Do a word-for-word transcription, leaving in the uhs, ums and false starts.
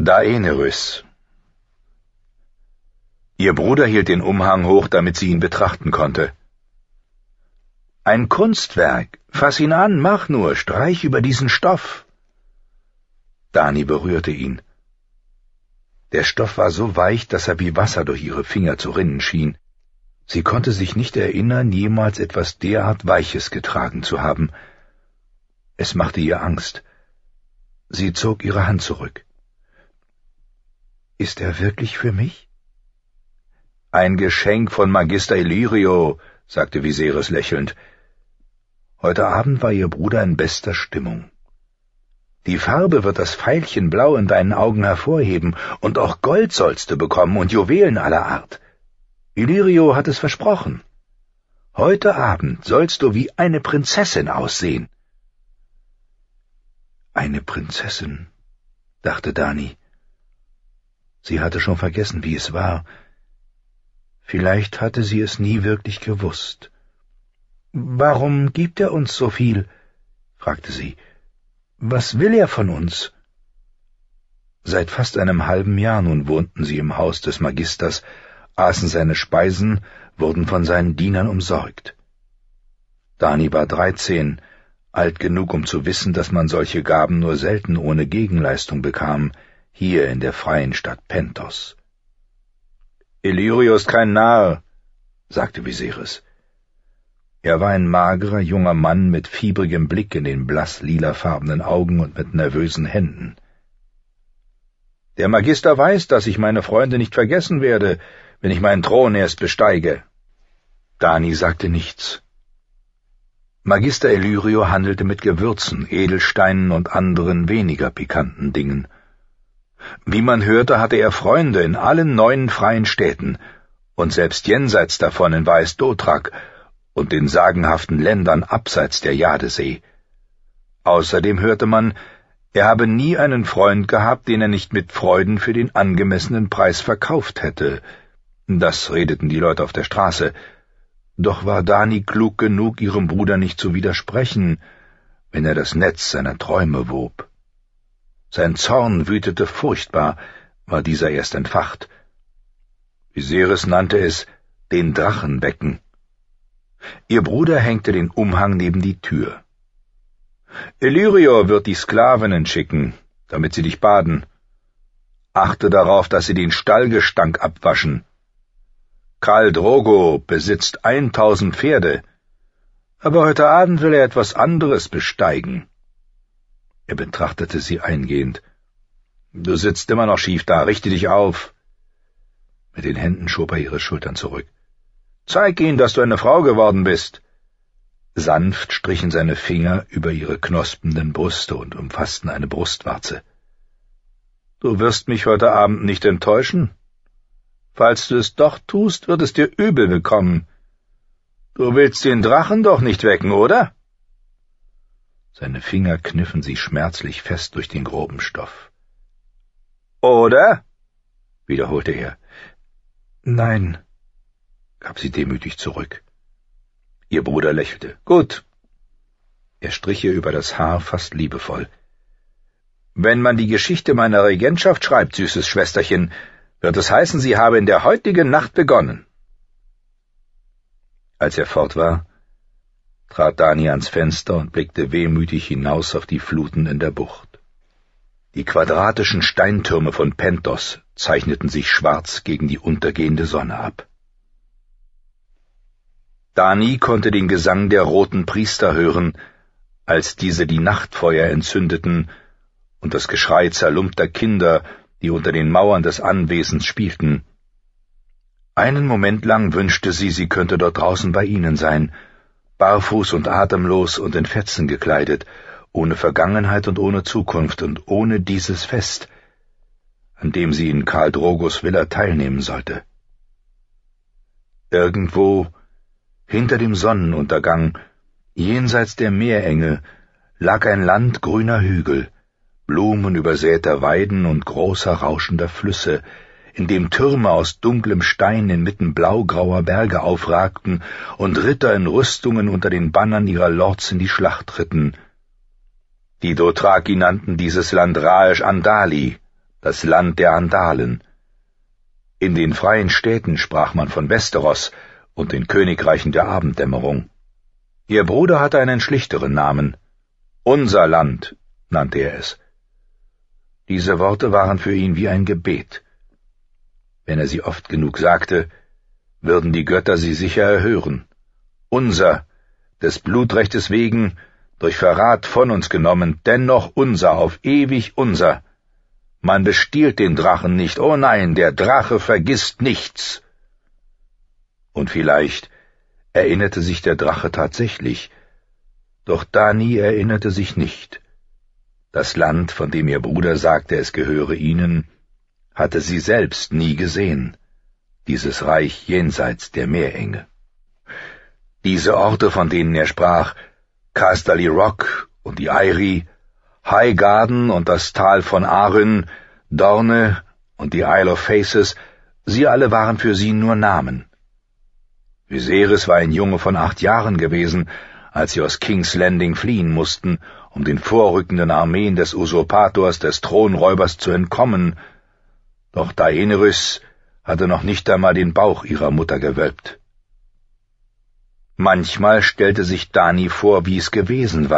Daenerys. Ihr Bruder hielt den Umhang hoch, damit sie ihn betrachten konnte. »Ein Kunstwerk. Fass ihn an, mach nur, streich über diesen Stoff.« Dany berührte ihn. Der Stoff war so weich, dass er wie Wasser durch ihre Finger zu rinnen schien. Sie konnte sich nicht erinnern, jemals etwas derart Weiches getragen zu haben. Es machte ihr Angst. Sie zog ihre Hand zurück. »Ist er wirklich für mich?« »Ein Geschenk von Magister Illyrio«, sagte Viserys lächelnd. Heute Abend war ihr Bruder in bester Stimmung. »Die Farbe wird das Veilchenblau in deinen Augen hervorheben, und auch Gold sollst du bekommen und Juwelen aller Art. Illyrio hat es versprochen. Heute Abend sollst du wie eine Prinzessin aussehen.« »Eine Prinzessin«, dachte Dany. Sie hatte schon vergessen, wie es war. Vielleicht hatte sie es nie wirklich gewusst. »Warum gibt er uns so viel?« fragte sie. »Was will er von uns?« Seit fast einem halben Jahr nun wohnten sie im Haus des Magisters, aßen seine Speisen, wurden von seinen Dienern umsorgt. Dany war dreizehn, alt genug, um zu wissen, dass man solche Gaben nur selten ohne Gegenleistung bekam, hier in der freien Stadt Pentos. »Illyrio ist kein Narr«, sagte Viserys. Er war ein magerer, junger Mann mit fiebrigem Blick in den blass-lilafarbenen Augen und mit nervösen Händen. »Der Magister weiß, dass ich meine Freunde nicht vergessen werde, wenn ich meinen Thron erst besteige.« Dany sagte nichts. Magister Illyrio handelte mit Gewürzen, Edelsteinen und anderen weniger pikanten Dingen. Wie man hörte, hatte er Freunde in allen neuen freien Städten und selbst jenseits davon in Vaes-Dothrak und den sagenhaften Ländern abseits der Jadesee. Außerdem hörte man, er habe nie einen Freund gehabt, den er nicht mit Freuden für den angemessenen Preis verkauft hätte. Das redeten die Leute auf der Straße. Doch war Dany klug genug, ihrem Bruder nicht zu widersprechen, wenn er das Netz seiner Träume wob. Sein Zorn wütete furchtbar, war dieser erst entfacht. Viserys nannte es den Drachen wecken. Ihr Bruder hängte den Umhang neben die Tür. »Illyrio wird die Sklavinnen schicken, damit sie dich baden. Achte darauf, dass sie den Stallgestank abwaschen. Khal Drogo besitzt eintausend Pferde, aber heute Abend will er etwas anderes besteigen.« Er betrachtete sie eingehend. »Du sitzt immer noch schief da, richte dich auf.« Mit den Händen schob er ihre Schultern zurück. »Zeig ihnen, dass du eine Frau geworden bist.« Sanft strichen seine Finger über ihre knospenden Brüste und umfassten eine Brustwarze. »Du wirst mich heute Abend nicht enttäuschen? Falls du es doch tust, wird es dir übel bekommen. Du willst den Drachen doch nicht wecken, oder?« Seine Finger kniffen sie schmerzlich fest durch den groben Stoff. »Oder?« wiederholte er. »Nein«, gab sie demütig zurück. Ihr Bruder lächelte. »Gut.« Er strich ihr über das Haar fast liebevoll. »Wenn man die Geschichte meiner Regentschaft schreibt, süßes Schwesterchen, wird es heißen, sie habe in der heutigen Nacht begonnen.« Als er fort war, trat Dany ans Fenster und blickte wehmütig hinaus auf die Fluten in der Bucht. Die quadratischen Steintürme von Pentos zeichneten sich schwarz gegen die untergehende Sonne ab. Dany konnte den Gesang der roten Priester hören, als diese die Nachtfeuer entzündeten, und das Geschrei zerlumpter Kinder, die unter den Mauern des Anwesens spielten. Einen Moment lang wünschte sie, sie könnte dort draußen bei ihnen sein, barfuß und atemlos und in Fetzen gekleidet, ohne Vergangenheit und ohne Zukunft und ohne dieses Fest, an dem sie in Khal Drogos Villa teilnehmen sollte. Irgendwo, hinter dem Sonnenuntergang, jenseits der Meerenge, lag ein Land grüner Hügel, blumenübersäter Weiden und großer rauschender Flüsse, in dem Türme aus dunklem Stein inmitten blaugrauer Berge aufragten und Ritter in Rüstungen unter den Bannern ihrer Lords in die Schlacht ritten. Die Dothraki nannten dieses Land Raesh Andali, das Land der Andalen. In den freien Städten sprach man von Westeros und den Königreichen der Abenddämmerung. Ihr Bruder hatte einen schlichteren Namen. Unser Land nannte er es. Diese Worte waren für ihn wie ein Gebet. Wenn er sie oft genug sagte, würden die Götter sie sicher erhören. Unser, des Blutrechtes wegen, durch Verrat von uns genommen, dennoch unser, auf ewig unser. Man bestiehlt den Drachen nicht, oh nein, der Drache vergisst nichts. Und vielleicht erinnerte sich der Drache tatsächlich, doch Dany erinnerte sich nicht. Das Land, von dem ihr Bruder sagte, es gehöre ihnen, hatte sie selbst nie gesehen, dieses Reich jenseits der Meerenge. Diese Orte, von denen er sprach, Casterly Rock und die Eyrie, Highgarden und das Tal von Arryn, Dorne und die Isle of Faces, sie alle waren für sie nur Namen. Viserys war ein Junge von acht Jahren gewesen, als sie aus King's Landing fliehen mussten, um den vorrückenden Armeen des Usurpators, des Thronräubers, zu entkommen, doch Daenerys hatte noch nicht einmal den Bauch ihrer Mutter gewölbt. Manchmal stellte sich Dany vor, wie es gewesen war,